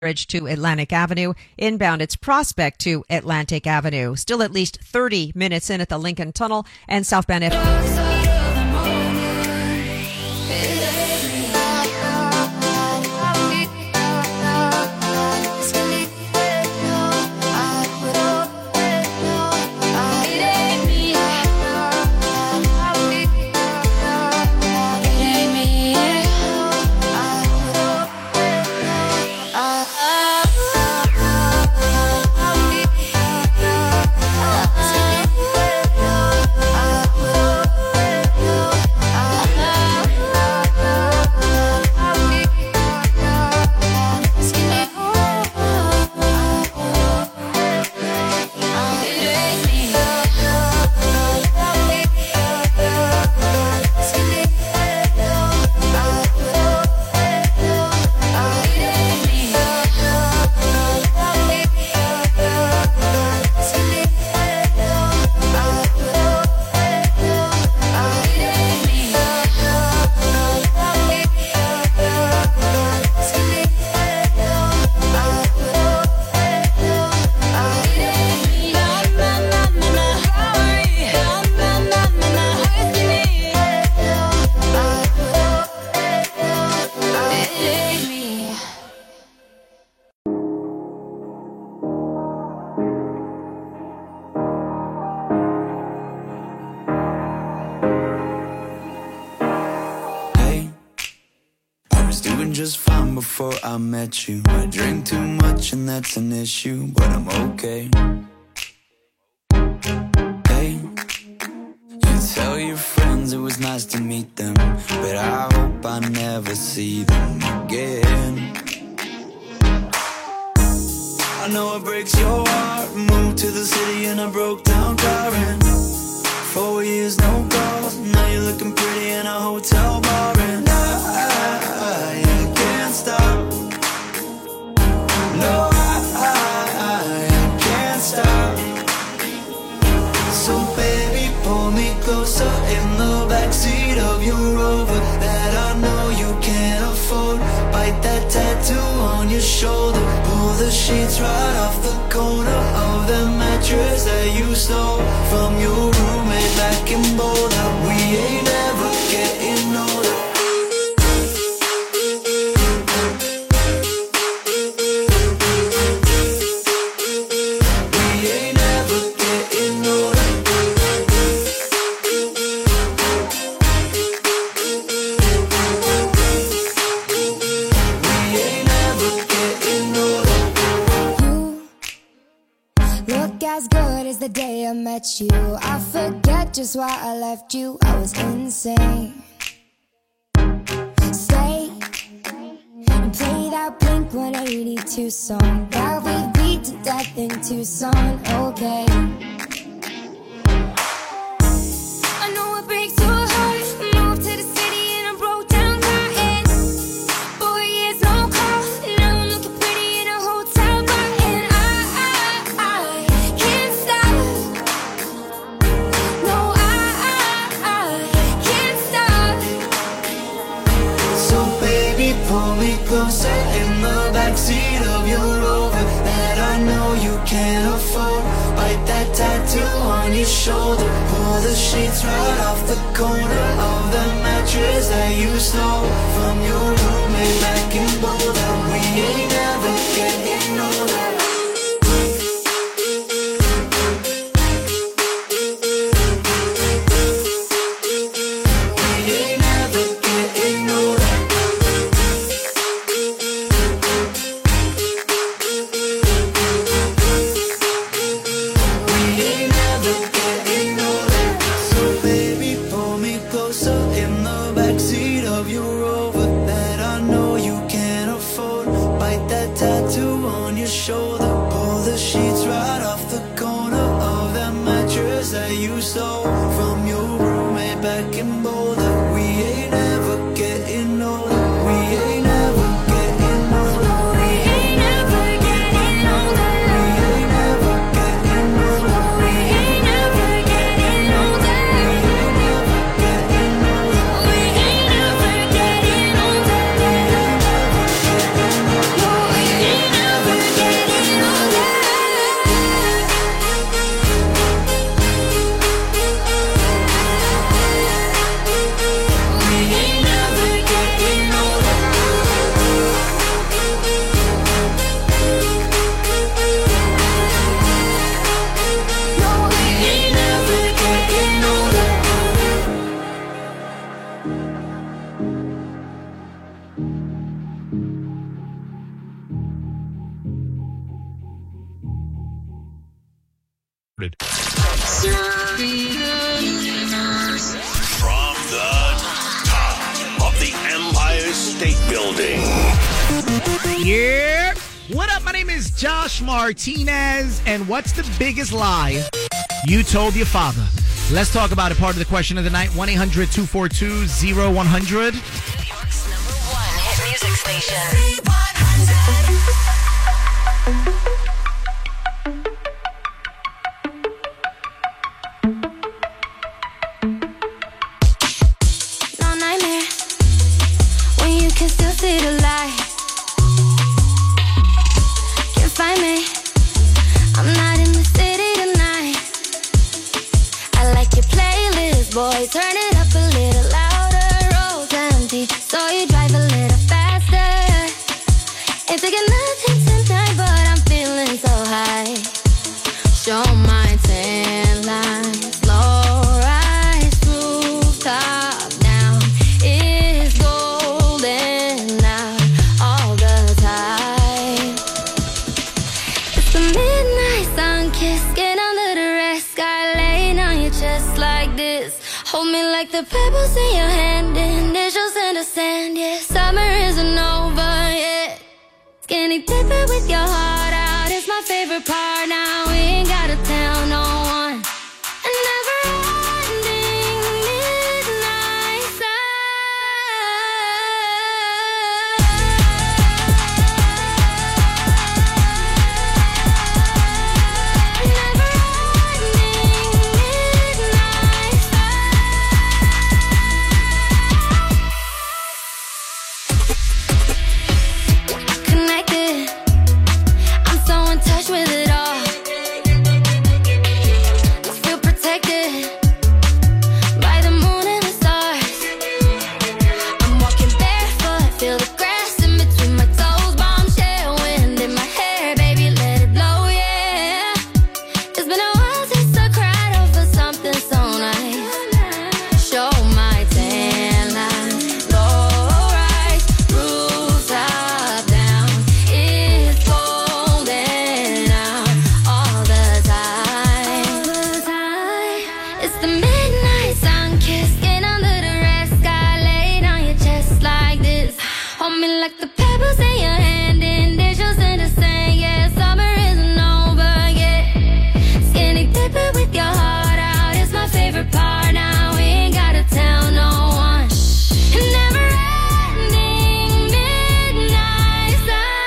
Bridge to Atlantic Avenue. Inbound, it's Prospect to Atlantic Avenue. Still at least 30 minutes in at the Lincoln Tunnel and southbound just fine before I met you. I drink too much and that's an issue, but I'm okay. Hey, you tell your friends it was nice to meet them, but I hope I never see them again. I know it breaks your heart. Moved to the city in a broke down car, and 4 years no calls. Now you're looking pretty in a hotel bar, and I can't stop. No, I can't stop. So baby, pull me closer in the backseat of your Rover that I know you can't afford. Bite that tattoo on your shoulder. Pull the sheets right off the corner of the mattress that you stole from your roommate back in Boulder. We ain't ever getting older. The day I met you, I forget just why I left you. I was insane. Stay and play that Blink 182 song that we beat to death in Tucson. Okay, I know it breaks your heart. Moved to the city and I broke down crying. 4 years no call. Now I'm looking pretty in a hotel bar, and I can't stop. No, I can't stop. So baby, pull me closer in the backseat of your Rover that I know you can't afford. Bite that tattoo on your shoulder. Pull the sheets right off the corner of the mattress that you stole from your roommate back in Boulder. We ain't ever getting older. We ain't From the top of the Empire State Building. Yeah. What up? My name is Josh Martinez. And what's the biggest lie you told your father? Let's talk about it. Part of the question of the night. 1-800-242-0100. New York's #1 hit music station. No nightmare when you can still see the light. Can't find me. I'm not in the city tonight. I like your playlist, boy. Turn it up a little louder. Roads empty, so you drive a little faster. Ain't thinking nothing tonight, but I'm feeling so high. Show my tan lines, low rise, rooftop now. It's golden out all the time. It's the midnight sun kiss, get under the red sky, laying on your chest like this. Hold me like the pebbles in your hand, initials in the sand. Yeah, summer isn't over yet. Skinny dipping with your heart out is my favorite part. Now we ain't gotta tell no one. A never-ending midnight connected. I'm so in touch with it all. Feel protected by the moon and the stars. I'm walking barefoot, feel the grass in between my toes. Bombshell wind in my hair, baby, let it blow, yeah. It's been a while since I cried over something so nice. Show my tan line, low rise, rooftop down. It's golden out all the time. It's the midnight sun kiss, get under the red sky, laid on your chest like this. Hold me like the pebbles in your hand, initials in the sand. Yeah, summer isn't over yet. Skinny dipping with your heart out is my favorite part. Now we ain't gotta tell no one. Never-ending midnight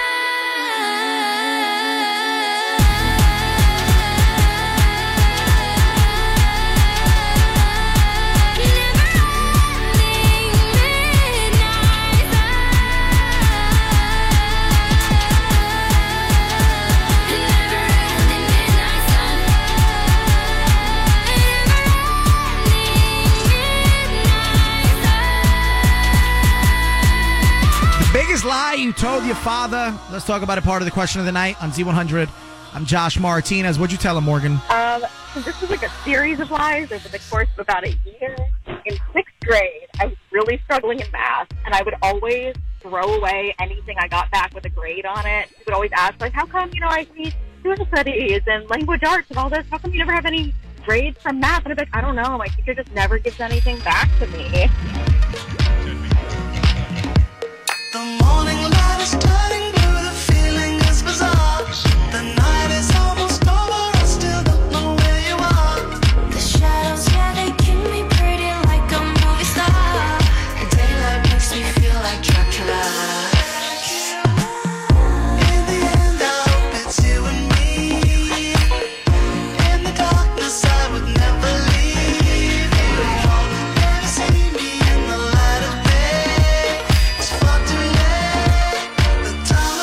The biggest lie you told your father. Let's talk about it. Part of the question of the night on Z100. I'm Josh Martinez. What'd you tell him, Morgan? This was like a series of lies over the course of about a year. In 6th grade, I was really struggling in math, and I would always throw away anything I got back with a grade on it. He would always ask, like, how come, I read social studies and language arts and all this? How come you never have any grades from math? And I'd be like, I don't know. My teacher just never gives anything back to me. The morning light is turning blue, the feeling is bizarre. The night is almost over, I still don't know where you are. The shadows, yeah, they keep me pretty like a movie star. The daylight makes me feel like Dracula. In the end, I hope it's you and me. In the darkness, I would never leave you. Never see me in the light of day. It's far too late. The time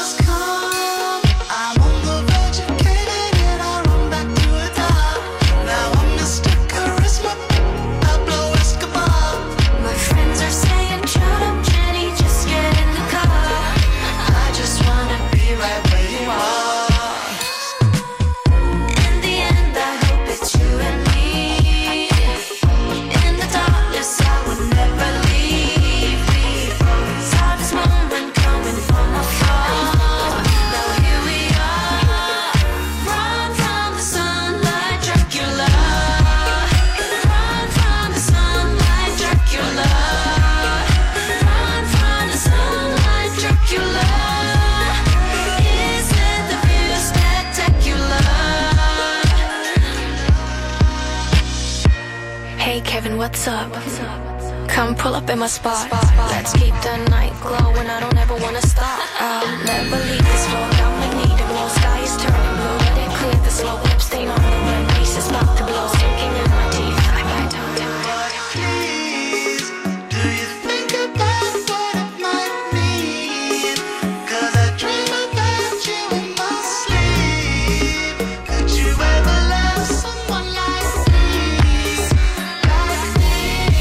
what's up? Come pull up in my spot. Let's keep the night glowing. I don't ever wanna stop. I'll never leave this floor. Got my need to blow. Sky is turning blue. Let it clear the slow. Lip stain on the rim. Pieces about to blow. Sinking in my teeth. I bite down. Please, do you think about what I might need? 'Cause I dream about you in my sleep. Could you ever love someone like me? Like me?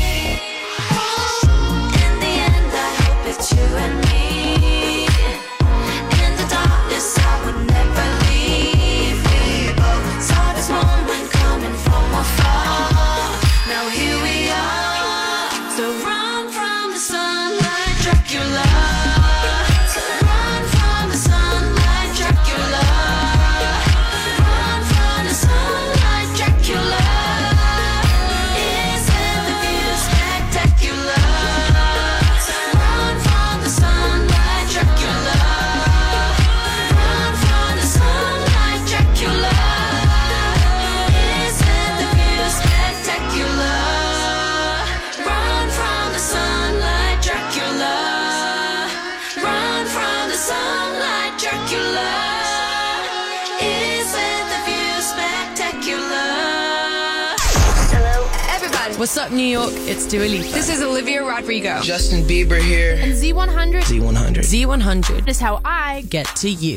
In the end, I hope it's you and me. In the darkness, I would never leave. We both saw this moment coming from afar. Now here we are. So run from the sunlight, Dracula. So run from the sunlight, Dracula. Run from the sunlight, Dracula. Isn't the view spectacular? So run from the sunlight, Dracula. Run from the sunlight, Dracula. Isn't the view spectacular? Run from the sunlight, Dracula. Run from the sunlight, Dracula. Isn't the view spectacular? Hello, everybody. What's up, New York? It's Dua Lipa. This is Olivia Rodrigo. Justin Bieber here. And Z100 Z100. Z100. is how I Get to you.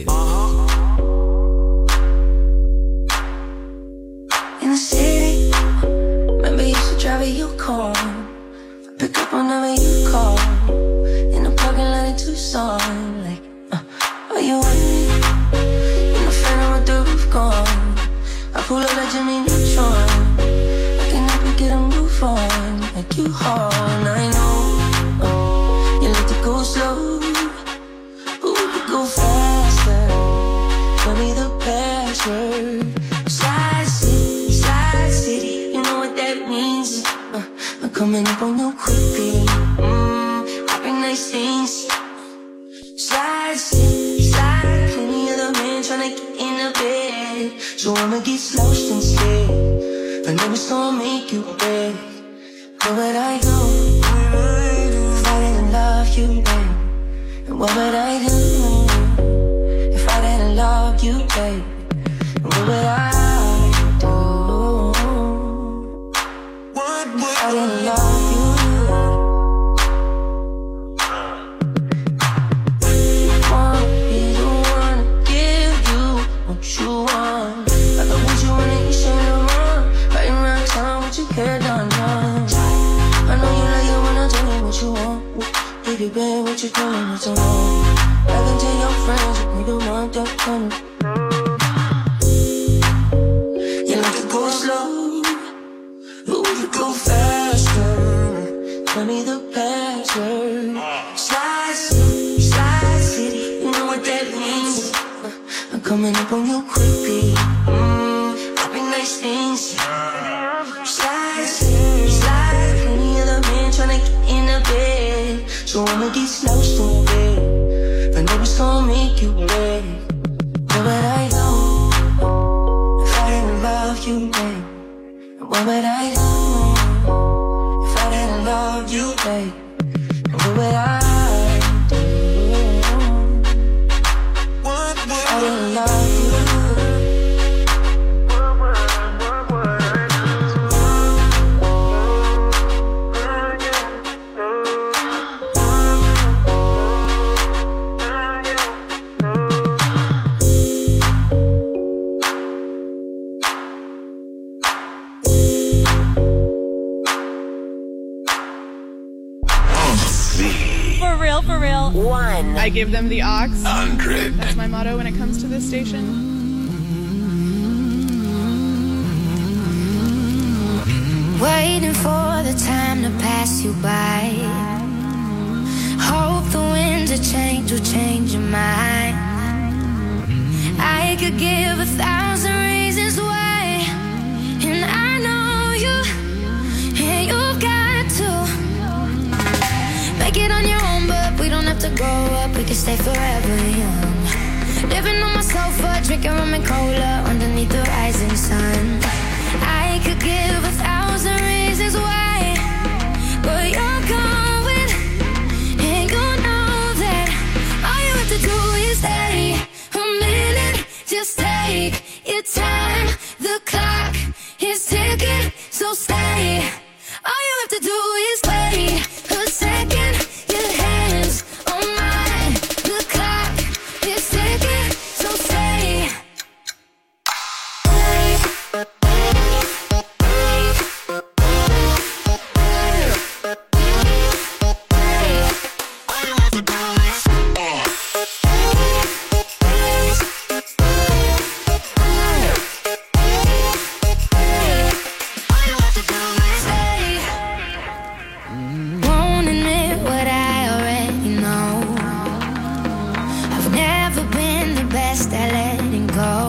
In the city, maybe you should drive a U-Car. Pick up whenever you call. In the parking lot in Tucson, like, are you on me? In the phantom with the roof gone. I pull up like Jimmy Neutron. I can help you get a move on, like you hard. I know, you like to go slow, but we could go faster. Tell me the password. Slide City, you know what that means. I'm coming up on you quickly. Happy nice things. Slide City, slide. Plenty of the men tryna get in the bed, so I'ma get slouched instead. I know it's gonna make you beg. What would I do if I didn't love you, babe? And what would I do if I didn't love you, babe? And what would I do if I didn't love you? Wanna be the one to give you what you want. I got what you want and you should run. Riding around town with your hair done. I know you like it when I tell you what you want. Baby, babe, what you doing? What's wrong? I can tell your friends if you don't want that fun. You like to go slow, but we could go faster. Tell me the password. Slide City, you know what that means. I'm coming up on you quickly. Happy nice things. Slide City, slide. Plenty of the men tryna get in the bed, so I'ma get slouched in bed. I know it's gonna make you beg. What would I do if I didn't love you, babe? And what would I do if I didn't love you, babe? And what would I do if I didn't love you? For real. One. I give them the aux. 100. That's my motto when it comes to this station. Waiting for the time to pass you by. Hope the winds of change will change your mind. I could give 1,000 reasons why, and I know you, and you've got to make it on your own, but we don't have to grow up, we can stay forever young. Living on my sofa, drinking rum and cola underneath the rising sun. I could give 1,000 reasons why, take your time. The clock is ticking, so stay. All you have to do is wait a second. Your hands on mine. The clock is ticking, so stay. Won't admit what I already know. I've never been the best at letting go.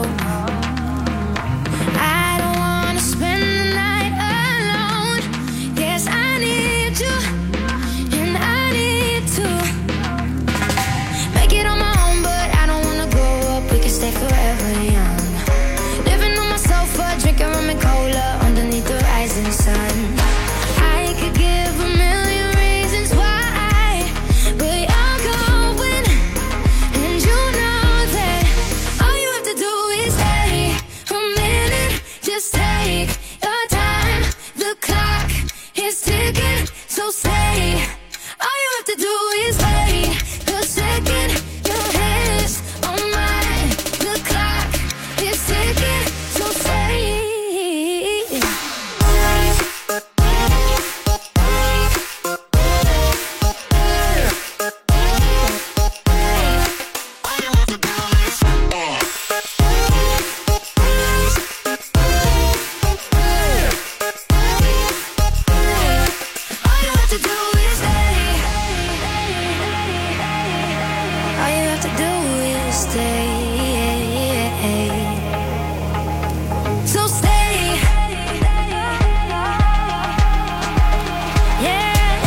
I don't wanna spend the night alone. Yes, I need you, and I need to make it on my own, but I don't wanna grow up. We can stay forever young. Living on my sofa, drinking rum and cola underneath the rising sun. I could give a million reasons why, but you're going, and you know that all you have to do is stay a minute. Just take your time. The clock is ticking, so stay. All you have to do is wait a second. Your hands on mine. The clock is ticking, so stay. All you have to do is stay. All you have to do is stay. So stay. Yeah.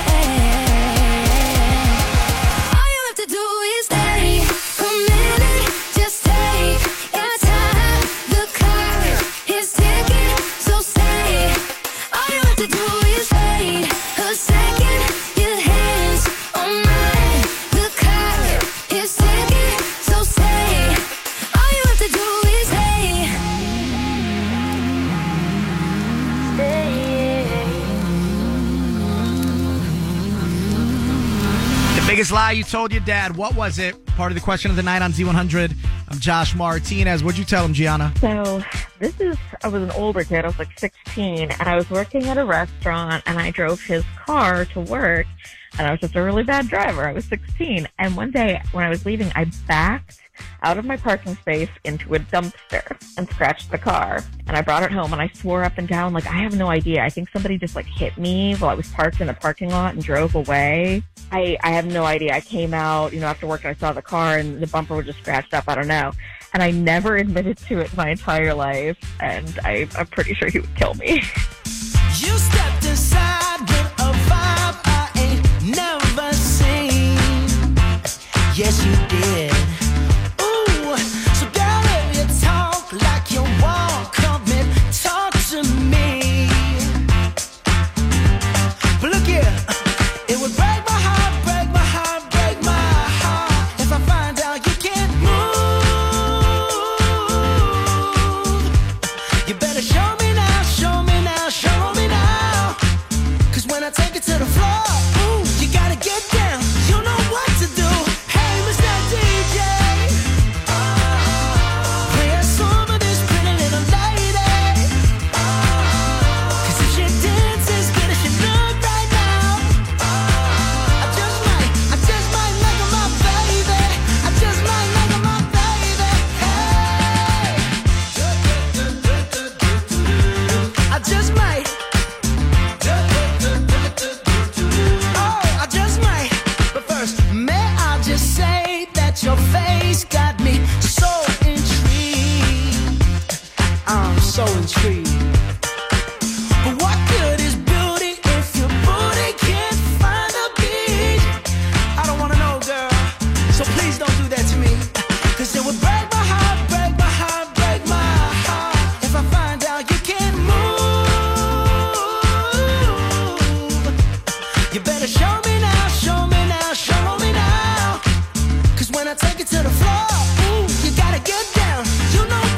All you have to do is stay a minute. Just take your time. The clock is ticking, so stay. All you have to do is wait a second. Your hands on mine. The clock is ticking, so stay. All you have to do is stay. The biggest lie you told your dad. What was it? Part of the question of the night on Z100. I'm Josh Martinez. What'd you tell him, Gianna? So I was an older kid. I was like 16, and I was working at a restaurant, and I drove his car to work, and I was just a really bad driver. I was 16, and one day when I was leaving, I backed out of my parking space into a dumpster and scratched the car. And I brought it home, and I swore up and down, like, I have no idea. I think somebody just, like, hit me while I was parked in the parking lot and drove away. I have no idea. I came out, after work, and I saw the car, and the bumper was just scratched up. I don't know. And I never admitted to it my entire life, and I'm pretty sure he would kill me. You stepped inside with a vibe I ain't never seen. Yes, you did. Ooh, so girl, if you talk like you walk, come and talk to me. But look here, it would break my heart, break my heart, break my heart if I find out you can't move. You better show me now, show me now, show me now. 'Cause when I take it to the floor, ooh, you gotta get down. You know what to do. Hey, Mr. DJ, play a song of this pretty little lady. 'Cause if she dances good as she look right now, I just might make her my baby. I just might make her my baby. Hey, I just might. Oh, I just might. But first, may I just say that your face got me so intrigued. I'm so intrigued. But what good is beauty if your booty can't find a beat? I don't wanna know, girl. So please don't do that to me. 'Cause it would break my heart, break my heart, break my heart if I find out you can't move. You better show me now, show me now, show me now. 'Cause when I take it to the floor, ooh, you gotta get down. You know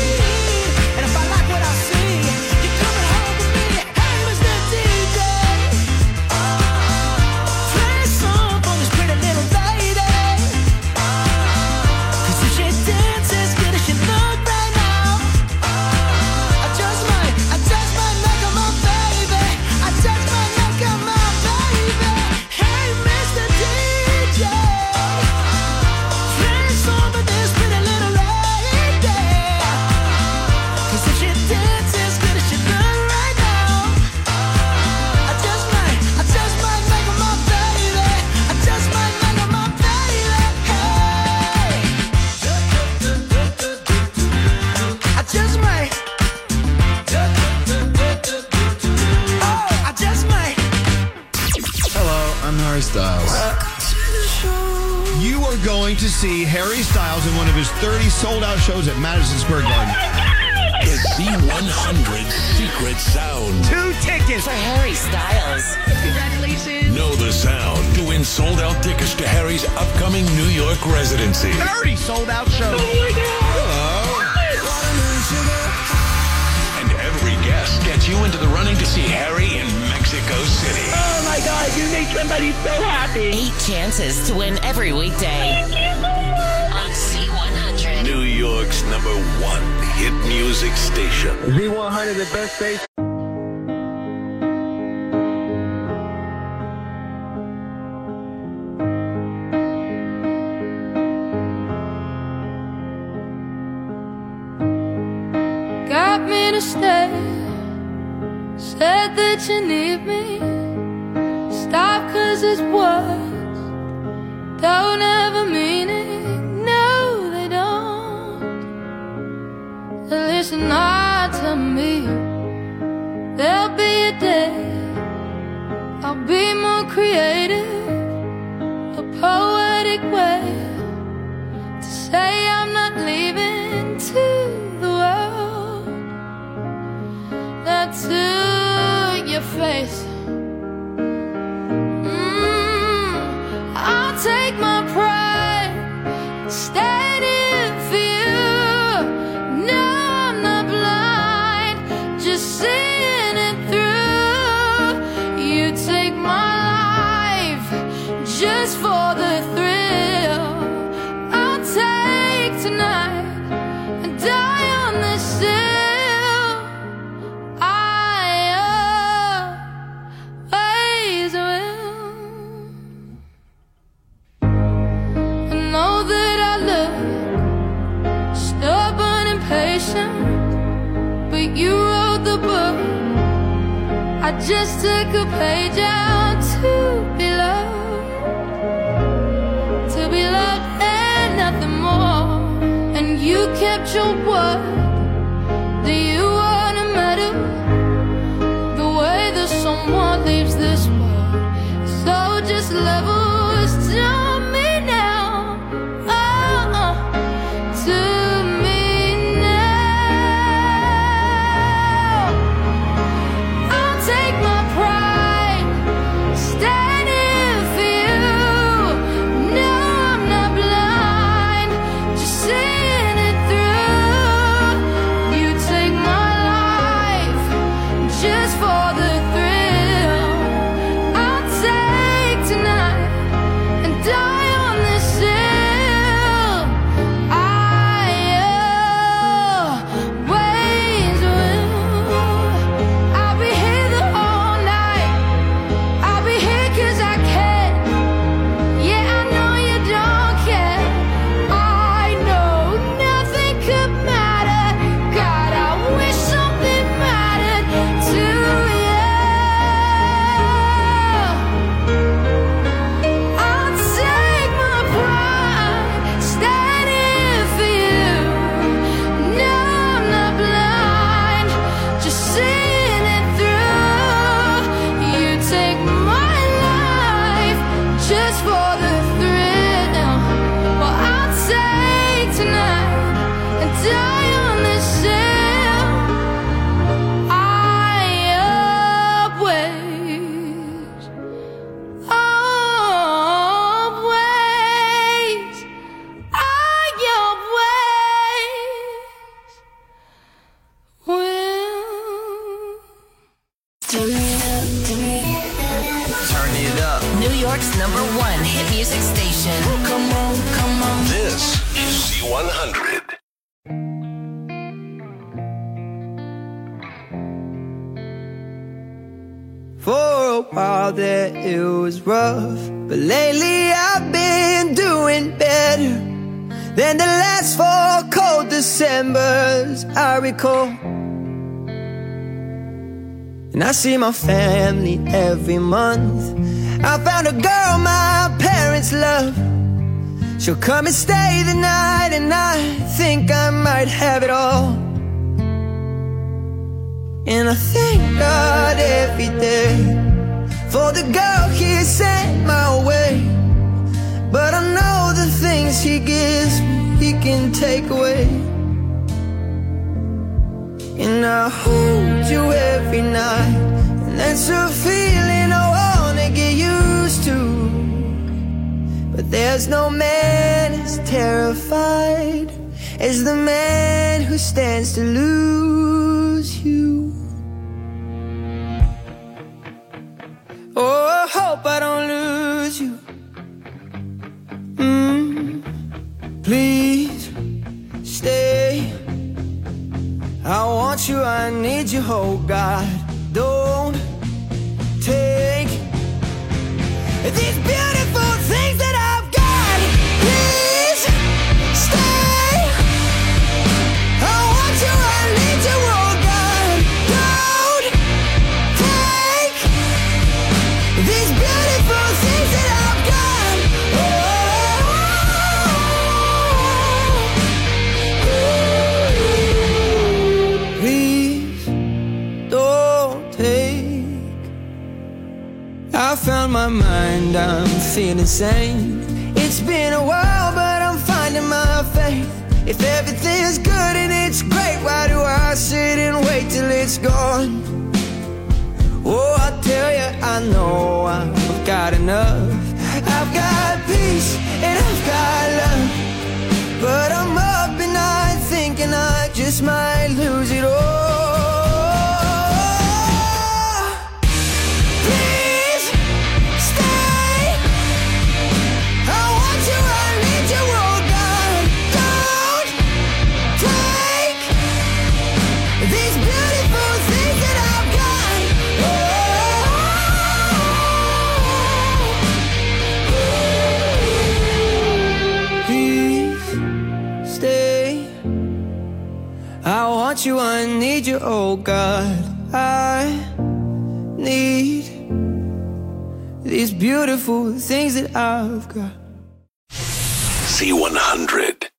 And if I like what I see, you're coming home with me. Hey, Mr. DJ, play a song for this pretty little lady. 'Cause if she dances as good as she look right now, I just might make her my baby. I just might make her my baby. Hey, Mr. DJ, play a song for this pretty little lady. 'Cause if she dances as good as she look right now, I just might make her my baby. I just might make her my baby. Hey, I just might. Oh, I just might. Hello, I'm Harry Styles. You are going to see Harry Styles in one of his 30 sold-out shows at Madison Square Garden. The Z100 Secret Sound. 2 tickets. For Harry Styles. Congratulations. Know the sound to win sold-out tickets to Harry's upcoming New York residency. 30 sold-out shows. And every guest gets you into the running to see Harry in Mexico City. Oh my God, you make somebody so happy. 8 chances to win every weekday. On Z100. New York's #1 hit music station. Z100, the best station. Got me to stay. Said that you need me. Stop 'cause it's words don't ever mean it. No, they don't. Listen hard to me. There'll be a day I'll be more creative. A poetic way to say I'm not leaving to the world. That to your face. I'll take my pride, standing for you. No, I'm not blind, just seeing it through. You take my life just for the thrill. I'll take tonight and die on this hill. I always will. I know that I look stubborn and patient, but you wrote the book. I just took a page out to be loved and nothing more. And you kept your word. Do you want a medal? The way that someone leaves this world. So just levels to me now. To me now. I'll take my pride, standing for you. No, I'm not blind, just seeing it through. York's #1 hit music station. Come on, come on. This is C100. For a while there it was rough, but lately I've been doing better than the last 4 cold Decembers I recall. And I see my family every month. I found a girl my parents love. She'll come and stay the night, and I think I might have it all. And I thank God every day for the girl He sent my way. But I know the things He gives me, He can take away. And I hold you every night, and that's a feeling I wanna get used to. But there's no man as terrified as the man who stands to lose you. Oh, I hope I don't lose you. Please stay. I want you, I need you, oh God. Don't take these beautiful things that I've got. Please stay. I want you, I need you, oh God. Don't take these beautiful things that I've got. Please don't take. I found my mind, I'm feeling sane. It's been a while, but I'm finding my faith. If everything's good and it's great, why do I sit and wait till it's gone? Oh, I tell you, I know I've got enough. I've got peace and I've got love. But I'm up at night thinking I just might lose it all. Please stay. I want you, I need you, oh God. Don't take these beautiful things that I've got. Please stay. I want you, I need you, oh God. I need these beautiful things that I've got. C100.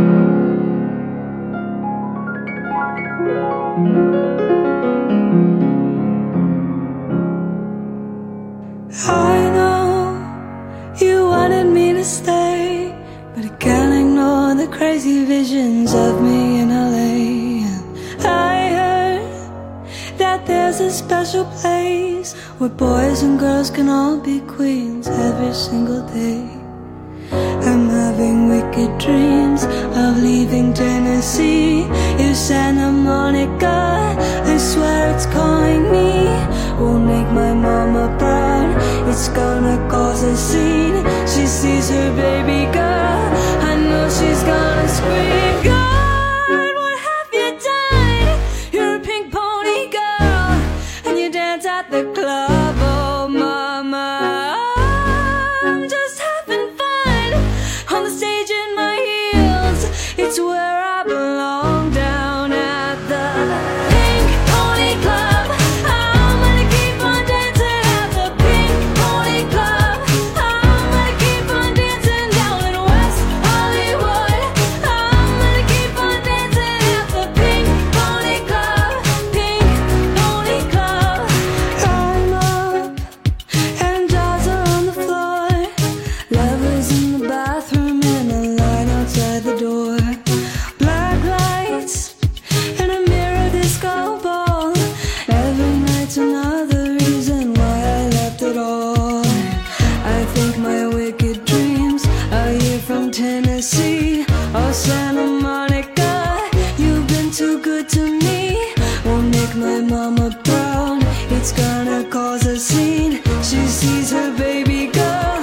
I know you wanted me to stay, but I can't ignore the crazy visions of me in LA. I heard that there's a special place where boys and girls can all be queens every single day. I'm having wicked dreams of leaving Tennessee. If Santa Monica, I swear it's calling me, won't make my mama proud. It's gonna cause a scene. She sees her baby girl, I know she's gonna scream. God, what have you done? You're a pink pony girl, and you dance at the club. Oh mama, I'm just having fun on the stage in my heels. It's where I belong, down at the Pink Pony Club. I'm gonna keep on dancing at the Pink Pony Club. I'm gonna keep on dancing down in West Hollywood. I'm gonna keep on dancing at the Pink Pony Club. Pink Pony Club. I'm up and dolls are on the floor. Lovers in the bathroom and a line outside the door. Black lights and a mirror disco ball. Every night's another reason why I left it all. I think my wicked dreams are here from Tennessee or Santa Monica. You've been too good to me, won't make my mama proud. It's gonna cause a scene. She sees her baby girl,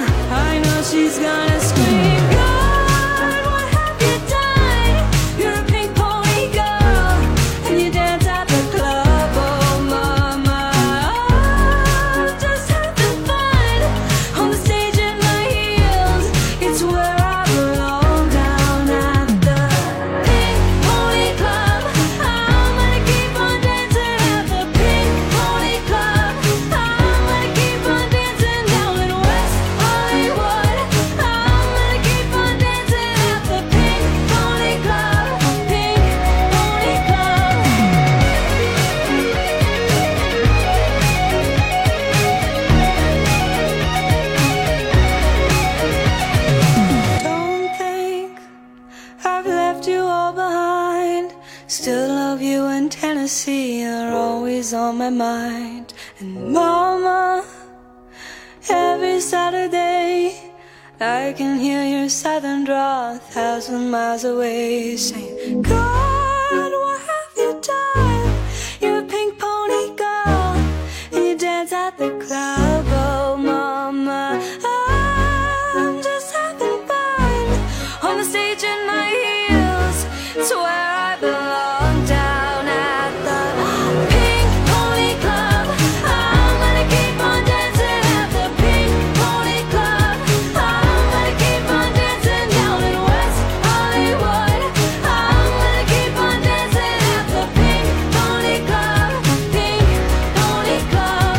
you in Tennessee are always on my mind. And mama, every Saturday I can hear your southern drawl 1,000 miles away, saying, God, what have you done? You're a pink pony girl, and you dance at the club. Oh, mama, I'm just having fun on the stage in my heels. It's where I belong, down at the Pink Pony Club. I'm gonna keep on dancing at the Pink Pony Club. I'm gonna keep on dancing down in West Hollywood. I'm gonna keep on dancing at the Pink Pony Club. Pink Pony Club.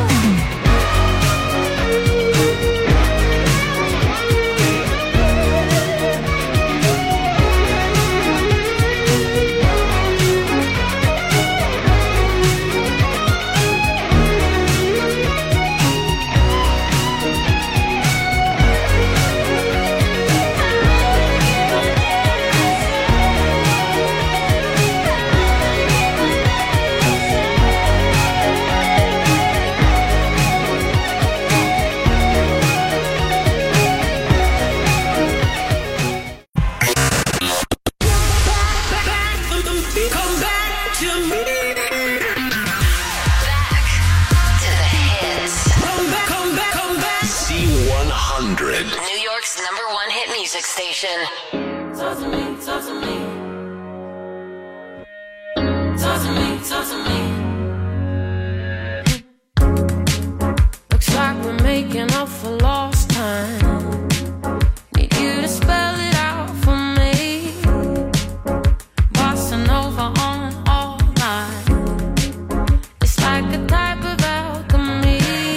Come back to me. Come back. C100. New York's #1 hit music station. Talk to me, talk to me. Talk to me, talk to me. Looks like we're making up for lost time. Need you to spell it out for me. Bossing over on all night. It's like a type of alchemy.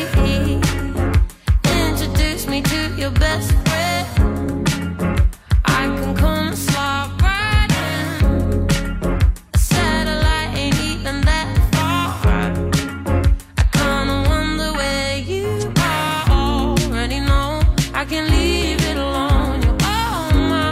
Introduce me to your best friend. I can come and slide right in. A satellite ain't even that far. I kinda wonder where you are. Already know I can leave it alone. You're on my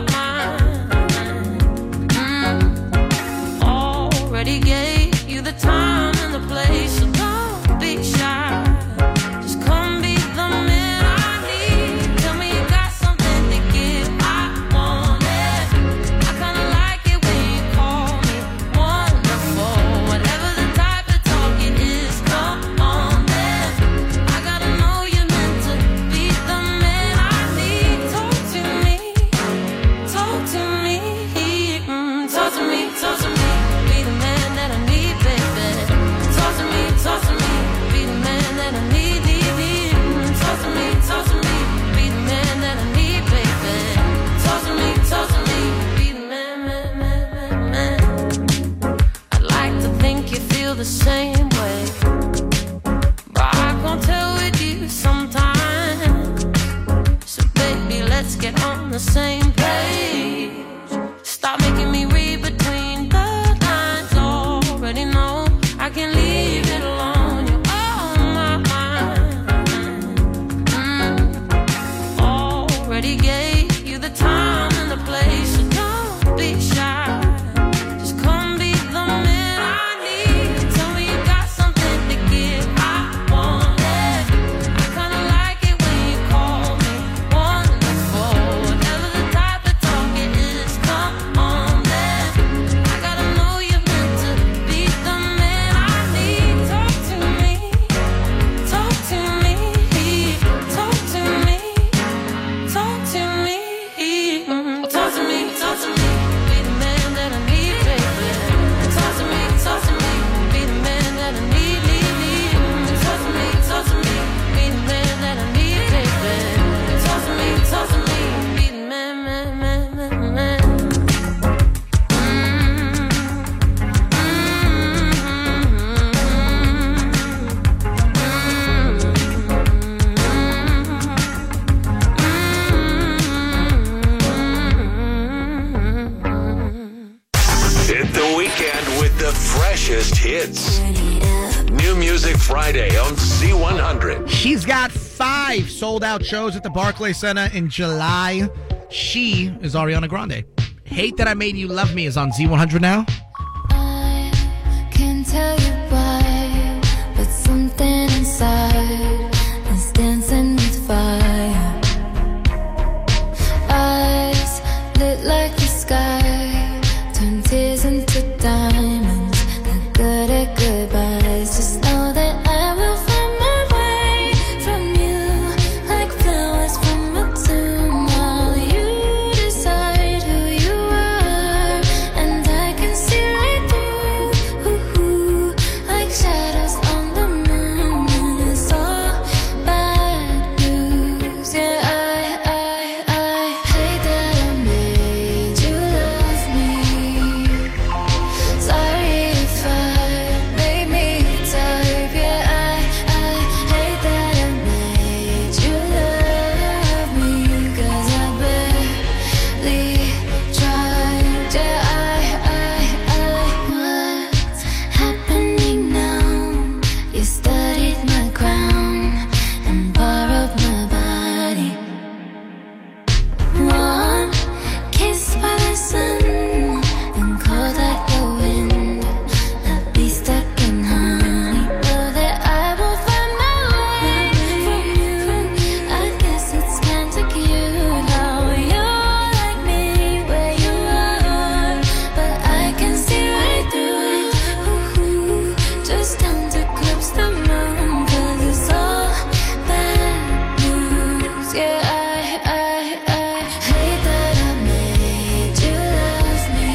mind. Already gave you the time and the place, so don't be shy. Just come be the man I need. Tell me you got something to give. I want it. I kinda like it when you call me wonderful. Whatever the type of talk it is, come on then. I gotta know you're meant to be the man I need. Talk to me, talk to me, talk to me, talk to me. Be the man that I need, baby. Talk to me, be the man that I need, need. Talk to me, be the man that I need, baby. Talk to me, be the man, man. I'd like to think you feel the same way, but I can't tell with you sometimes. So baby, let's get on the same page. Stop making me read between the lines. Already know I can leave it alone. You're on my mind. Already gave you the time and the place, so don't be shy. Just come be the man I need. Tell me you got something to give. I want it. I kinda like it when you call me wonderful. Whatever the type of talk it is, come on then. I gotta know you're meant to be the man I need. Talk to me, talk to me, talk to me, talk to me, talk to me, talk to me. Be the man that I need, baby. Talk to me, be the man that I need, need. Talk to me, be the man that I need, baby. Talk to me, be the man, man. Hit the weekend with the freshest hits. New Music Friday on C100. She's got 5 sold-out shows at the Barclays Center in July. She is Ariana Grande. Hate That I Made You Love Me is on Z100 now. I good at goodbyes. Just know that I will find my way from you, like flowers from a tomb. While you decide who you are, and I can see right through, like shadows on the moon. And it's all bad news. Yeah, I hate that I made you love me. Sorry if I made me type. Yeah, I hate that I made you love me, 'cause I barely tried. Yeah, what's happening now? You studied my crown and borrowed my body. One kiss by the sun and cold like the wind. I'll be stuck in honey. Know that I will find my way from you. I guess it's kinda cute how you're like me where you are, but I can see right through it. Just come to glimpse the moon, 'cause it's all bad news. Yeah, I hate that I made you love me.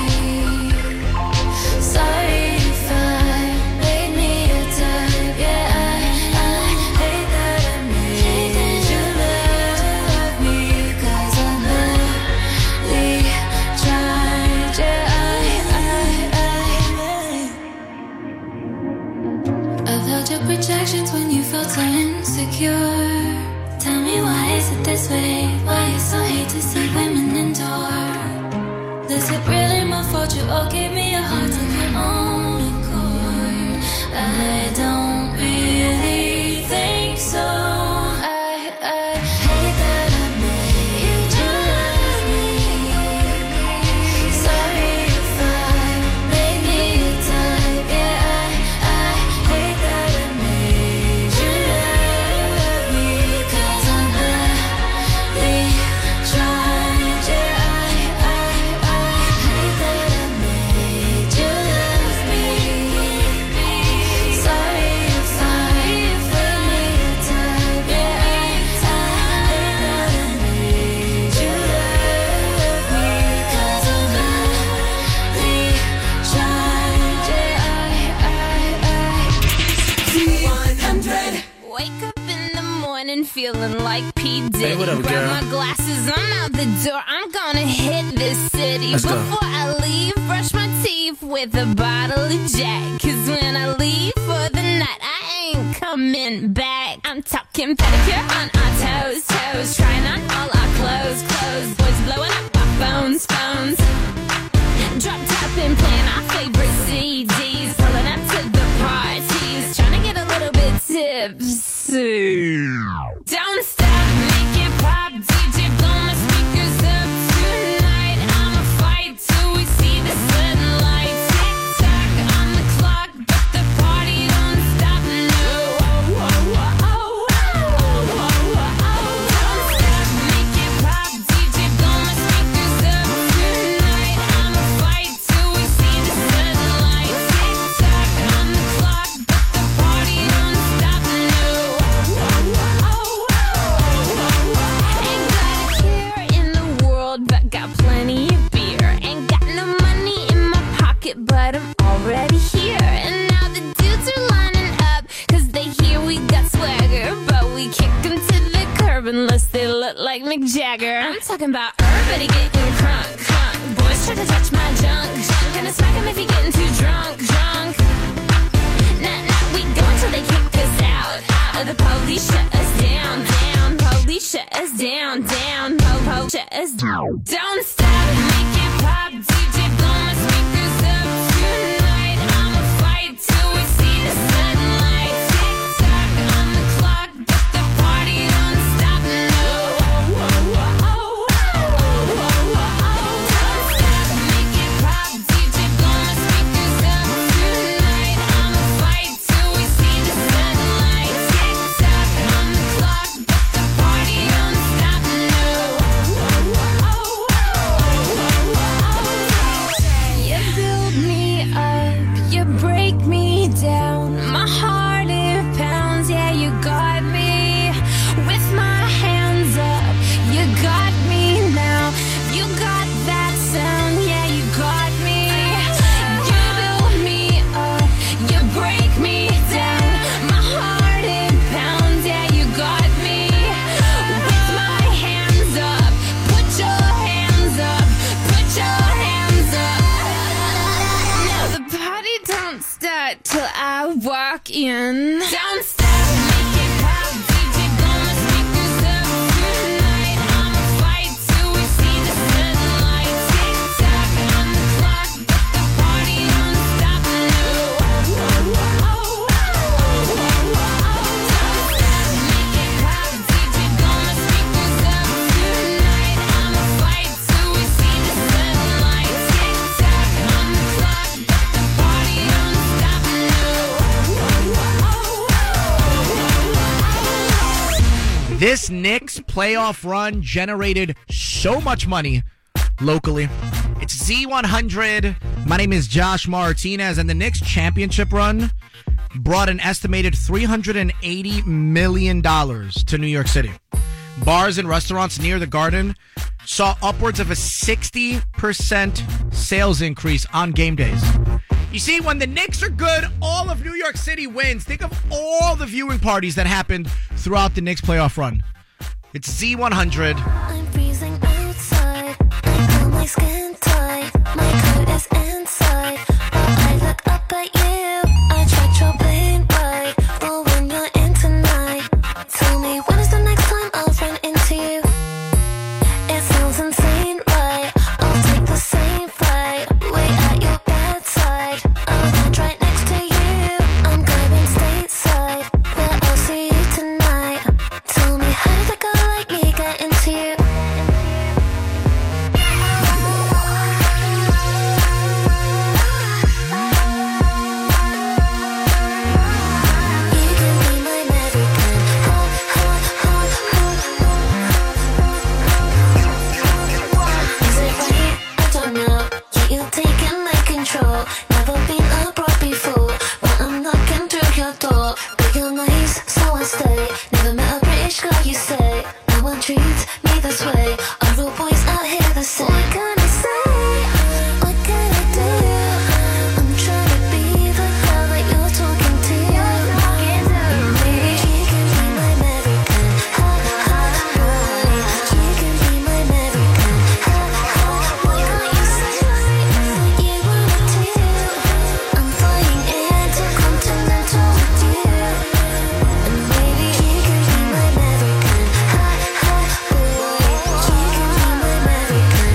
Sorry if I made me a type. Yeah, I hate that I made you love me, 'cause I barely tried. Yeah, I've held your projections when you felt so insecure. Tell me, why is it this way? Why you so hate to see women endure? Is it really my fault you all gave me a heart of your own accord? I don't really think so. I hate that I made you love me. Sorry if I made me a type. Yeah, I hate that I made you love me, 'cause I barely tried. Yeah, I hate that I made you love me. Sorry if I made me a type. Yeah, I hate that I made you love me, 'cause I barely tried. Yeah, 100. Wake up in the morning feeling like P. Diddy. Hey, what up, Grab girl? my glasses, I'm out the door. I'm gonna hit this city. Let's go. Before I leave, brush my teeth with a bottle of Jack. 'Cause when I leave for the night, I ain't coming back. I'm talking pedicure on our toes, trying on all our clothes. Boys blowing up our phones. Drop top and playing our favorite CDs. Pulling up to the parties, trying to get a little bit tipsy. Don't stop, make it pop, DJ blow my speakers up tonight. I'ma fight till we see the sunlight. Tick tock on the clock, but the party don't stop. No, don't stop, make it pop, DJ blow my speakers up tonight. I'ma fight till we see the sunlight. Tick tock on the clock, but the party don't stop. No. Ain't got a care in the world, but got plenty of beer. Ain't got no money in my pocket, but I'm already here. And now the dudes are lining up, 'cause they hear we got swagger. But we kick them to the curb unless they look like Mick Jagger. I'm talking about everybody getting crunk. Boys try to touch my junk. Gonna smack him if he getting too drunk. Nah, we go until they kick us out. The police shut us down. Police shut us down. Shut us down. Don't stop, make it pop, DJ blow my speakers up tonight. I'ma fight till we see the sunlight. Tick tock on the clock, but the party don't stop. No. Don't stop, make it pop, DJ blow my speakers up tonight. I'ma fight till we see the sunlight. Tick tock on the clock, but the party don't stop. No. start till I walk in. Don't stop, make it pop, DJ blow my speakers up tonight. I'ma fight till we see the sunlight. Tick tock on the clock, but the party don't stop now. Don't stop, make it pop, DJ blow my speakers up tonight. I'ma fight till we see the sunlight. Tick tock on the clock, but the party don't stop now. This Knicks playoff run generated so much money locally. It's Z100. My name is Josh Martinez, and the Knicks championship run brought an estimated $380 million to New York City. Bars and restaurants near the Garden saw upwards of a 60% sales increase on game days. You see, when the Knicks are good, all of New York City wins. Think of all the viewing parties that happened throughout the Knicks playoff run. It's Z100. I'm freezing outside. I feel my skin tight. My coat is inside. But I look up at you. I tried your plane right. But when you're in tonight, tell me when is the next time I'll run into you? It sounds insane, right? I'll take the same flight. Wait at your bedside. I'll land right next to you. I'm going stateside. Where I'll see you tonight. Tell me how did a girl like me get into you? Never been a broad before, but I'm knocking through your door. But you're nice, so I stay. Never met a British girl, you say. No one treats me this way. Are all boys out here the same? What can I say? What can I do? I'm trying to be the girl that you're talking to. Maybe you can be my American. You can be my American. What can't you say? You wanna do? I'm flying intercontinental with you. And maybe you can be my American. You can be my American.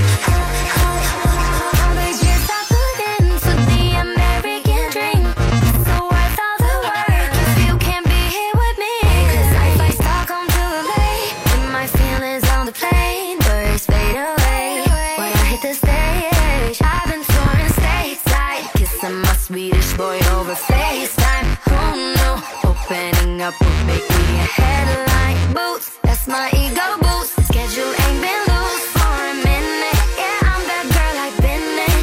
But you stop looking for the American dream. So worth all the work if you can't be here with me. 'Cause I fly Stockholm to LA. And my feelings on the plane burst fade away. When I hit the stage, I've been soaring stateside, kissing my Swedish boy over FaceTime. Oh no, opening up would make me a headline. Boots, that's my ego boost. Schedule ain't been loose for a minute. Yeah, I'm that girl I've been in.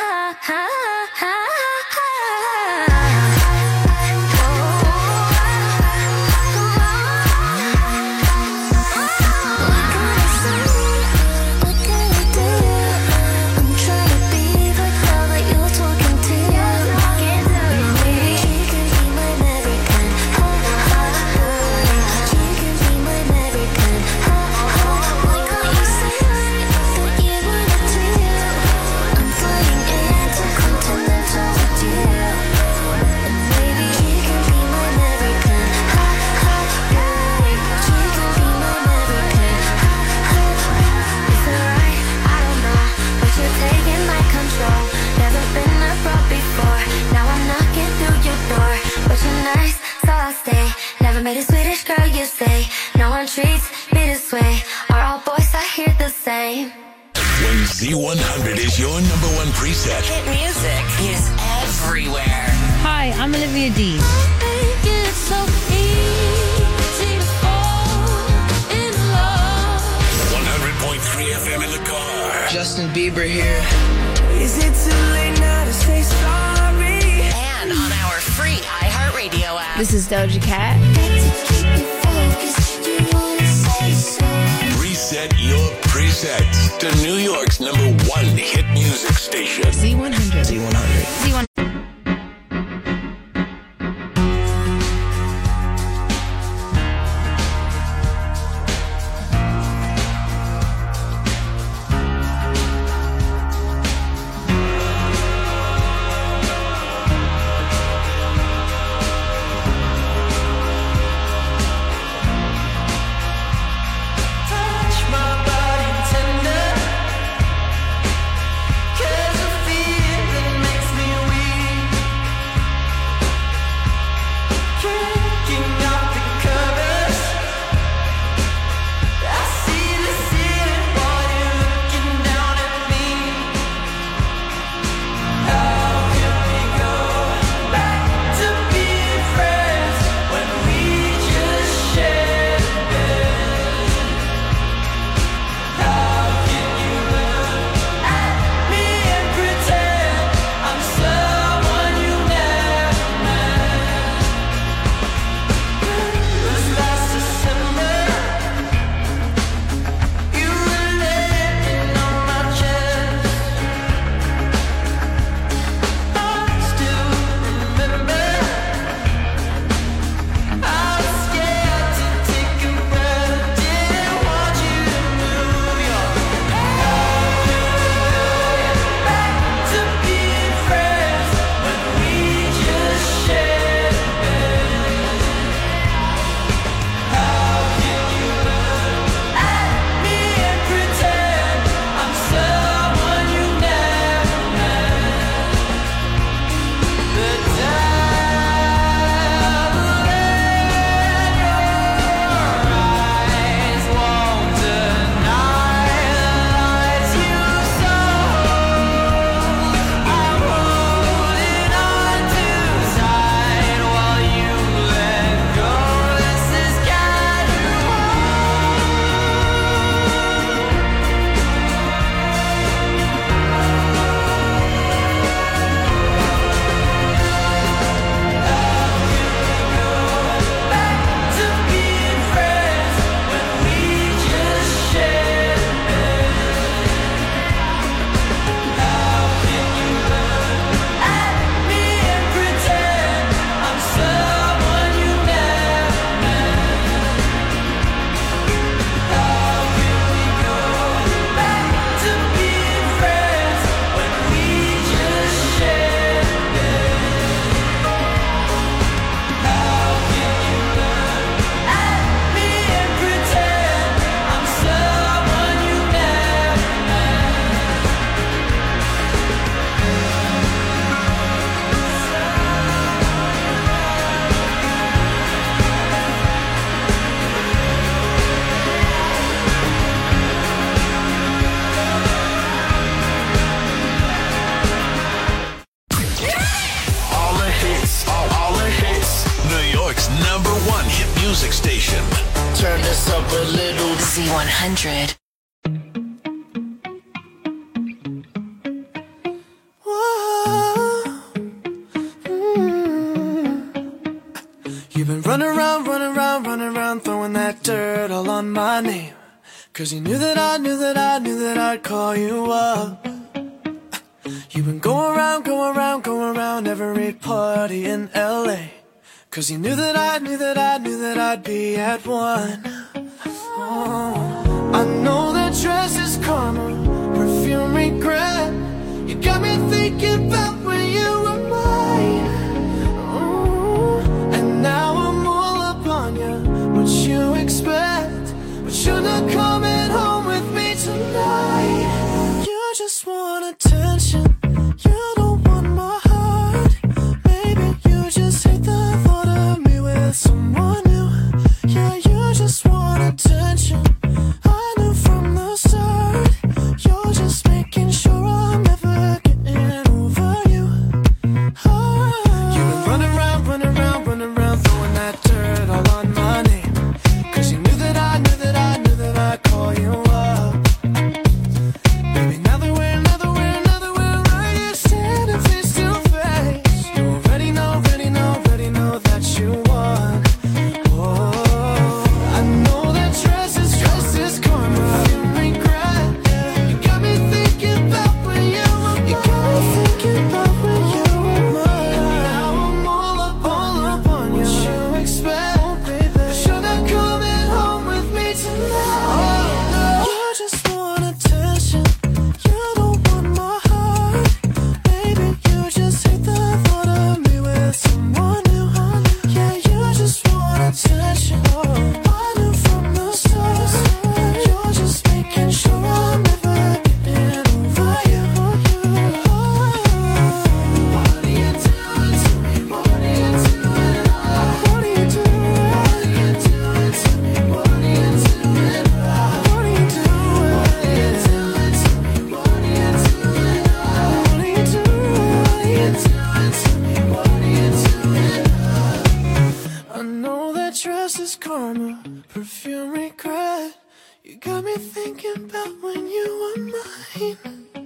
What can I do? I'm trying to be the girl that you're talking to. Maybe you can be my American. You can be my American. Why can't you say that you wanna do? I'm flying intercontinental with you. And maybe you can be my American. You can be my American. Is it right? I don't know, but you're taking my control. Never been abroad before. Now I'm knocking through your door. But you're nice, so I'll stay. Never met a Swedish girl, you say. No one treats me this way. Are all boys out here the same? When Z100 is your number one preset, Hit music is everywhere. Hi, I'm Olivia Dean. It's so easy to fall in love. 100.3 FM in the car. Justin Bieber here. Is it too late now to say sorry? And on our free iHeartRadio app. This is Doja Cat. Reset your presets to New York's number one hit music station. Z100. Z100. Z100. music station. Turn this up a little. Z100. You've been running around, throwing that dirt all on my name. 'Cause you knew that I'd call you up. You've been going around every party in LA. 'Cause you knew that I'd be at one. Oh, I know that dress is karma, perfume regret. You got me thinking about when you were mine. And now I'm all up on you. What you expect? But you're not coming home with me tonight. You just want attention. You don't want my heart. Maybe you just hate the thought of me with someone new. Yeah, you just want attention. I knew from the start. You're just making sure I'm never getting over you. You've been running around, throwing that dirt all on my name. 'Cause you knew that I'd call you up. Baby, now that we're right here standing face to face, you already know that you won. Oh, I know that dress is karma, you regret. You got me thinking about when you were mine. Now I'm all up on you. What you expect? But you're not coming home with me tonight. You just want attention. You don't want my heart. Baby, you just hate the thought of me with someone new. Yeah, you just want attention. I knew from the start. You're just making sure I'm never getting over you. What are you doing to me? What are you doing? What are you doing to me? What are you doing? What are you doing to me? What are you doing? What are you doing to me? What are you doing? I know that dress is karma, perfume regret. You got me thinking about when you were mine.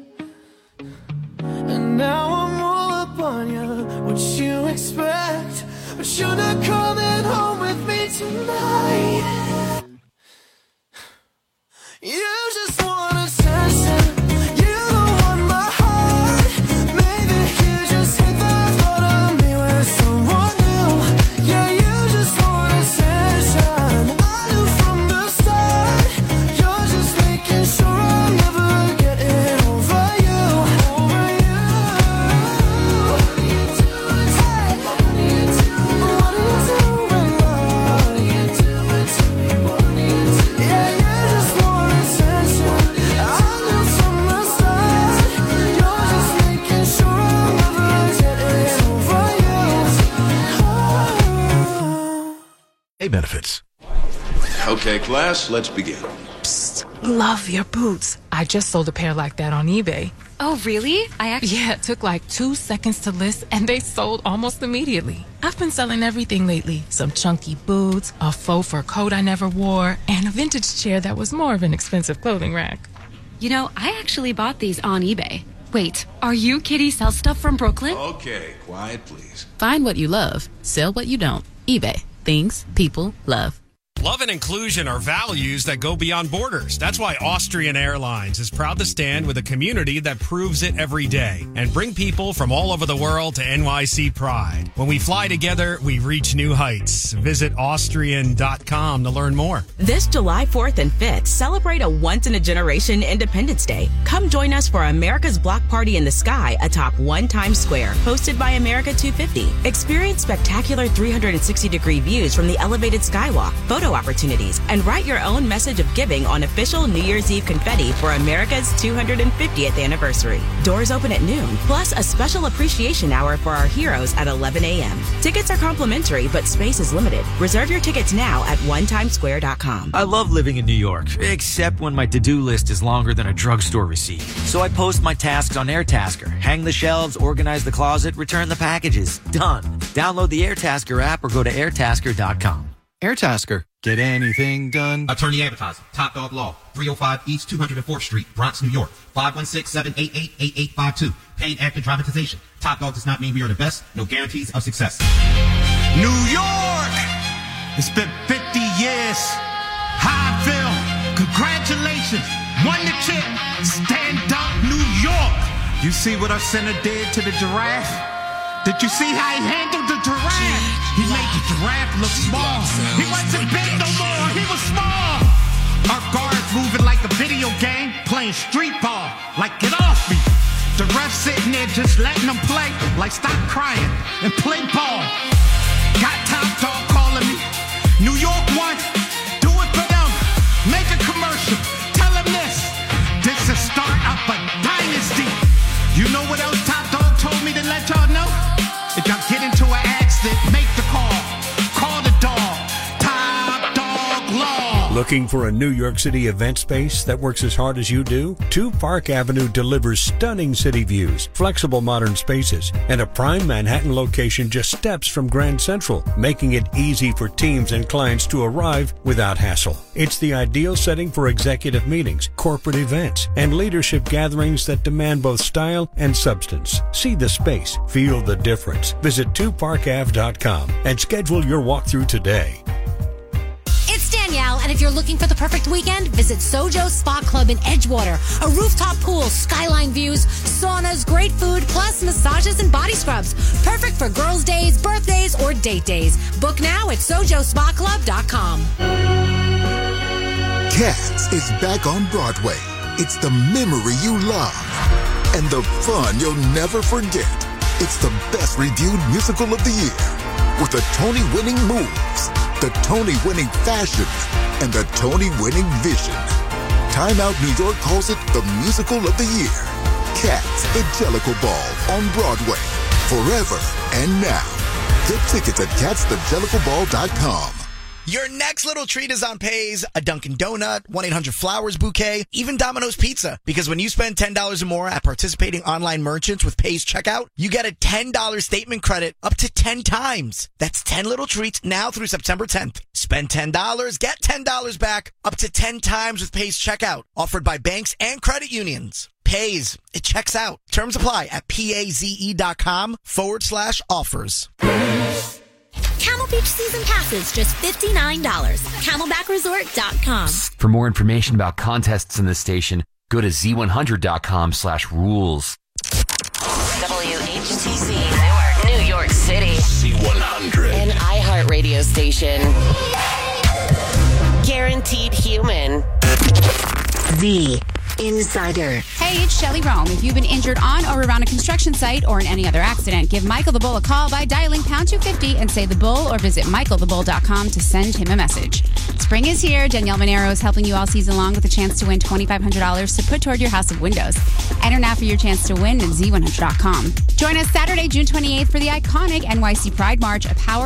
And now I'm all up on you. What you expect? But you're not coming home with me tonight. You just want attention. You don't want my heart. Maybe you just hate the thought of me with someone new. Yeah, you just want attention. I knew from the start. You're just making sure I'm never getting over you. What are you doing? What are you doing? What are you doing? What are you doing to me? What are you doing? Yeah, you just want attention. I knew from the start. You're just making sure I'm never getting over you. Hey, benefits. Okay, class, let's begin. Love your boots. I just sold a pair like that on eBay. Oh, really? Yeah, it took like 2 seconds to list and they sold almost immediately. I've been selling everything lately. Some chunky boots, a faux fur coat I never wore, and a vintage chair that was more of an expensive clothing rack. You know, I actually bought these on eBay. Wait, are you Kitty Sell Stuff from Brooklyn? Okay, quiet, please. Find what you love. Sell what you don't. eBay. Things people love. Love and inclusion are values that go beyond borders. That's why Austrian Airlines is proud to stand with a community that proves it every day and bring people from all over the world to NYC Pride. When we fly together, we reach new heights. Visit Austrian.com to learn more. This July 4th and 5th, celebrate a once-in-a-generation Independence Day. Come join us for America's Block Party in the Sky atop One Times Square, hosted by America 250. Experience spectacular 360-degree views from the elevated skywalk, photo opportunities, and write your own message of giving on official New Year's Eve confetti for America's 250th anniversary. Doors open at noon, plus a special appreciation hour for our heroes at 11 a.m. Tickets are complimentary, but space is limited. Reserve your tickets now at onetimesquare.com. I love living in New York, except when my to-do list is longer than a drugstore receipt. So I post my tasks on Airtasker, hang the shelves, organize the closet, return the packages. Done. Download the Airtasker app or go to airtasker.com. Airtasker. Get anything done. Attorney Advertising. Top Dog Law. 305 East 204th Street, Bronx, New York. 516-788-8852. Paid after dramatization. Top Dog does not mean we are the best. No guarantees of success. New York! It's been 50 years. How I feel. Congratulations. Won the chip. Stand up, New York. You see what our center did to the giraffe? Did you see how he handled the giraffe? He made the giraffe look small. He wasn't big no more. He was small. Our guards moving like a video game, playing street ball. Like, get off me. The ref sitting there just letting them play. Like, stop crying and play ball. Got Top Dog calling me. New York won. Do it for them. Make a commercial. Tell them this. This is start up a dynasty. You know what else Top Dog told me to let y'all know? If y'all get into an accident, make the call. Call the dog. Top Dog Law. Looking for a New York City event space that works as hard as you do? 2 Park Avenue delivers stunning city views, flexible modern spaces, and a prime Manhattan location just steps from Grand Central, making it easy for teams and clients to arrive without hassle. It's the ideal setting for executive meetings, corporate events, and leadership gatherings that demand both style and substance. See the space, feel the difference. Visit 2parkav.com and schedule your walkthrough today. It's Danielle, and if you're looking for the perfect weekend, visit Sojo Spa Club in Edgewater. A rooftop pool, skyline views, saunas, great food, plus massages and body scrubs. Perfect for girls' days, birthdays, or date days. Book now at SojoSpaClub.com. Cats is back on Broadway. It's the memory you love and the fun you'll never forget. It's the best reviewed musical of the year with the Tony-winning moves, the Tony-winning fashion, and the Tony-winning vision. Time Out New York calls it the musical of the year. Cats, the Jellicle Ball on Broadway, forever and now. Get tickets at catsthejellicleball.com. Your next little treat is on Pays, a Dunkin' Donut, 1-800-Flowers bouquet, even Domino's Pizza. Because when you spend $10 or more at participating online merchants with Pays checkout, you get a $10 statement credit up to 10 times. That's 10 little treats now through September 10th. Spend $10, get $10 back up to 10 times with Pays checkout. Offered by banks and credit unions. Pays. It checks out. Terms apply at PAZE.com/offers. Camel Beach season passes, just $59. CamelbackResort.com. For more information about contests in the station, go to z100.com/rules. WHTC Newark, New York City. C100. An iHeart radio station. Guaranteed human. The Insider. Hey, it's Shelley Rome. If you've been injured on or around a construction site or in any other accident, give Michael the Bull a call by dialing pound 250 and say the Bull, or visit michaelthebull.com to send him a message. Spring is here. Danielle Monero is helping you all season long with a chance to win $2,500 to put toward your house of windows. Enter now for your chance to win at z100.com. Join us Saturday, June 28th for the iconic NYC Pride March, a power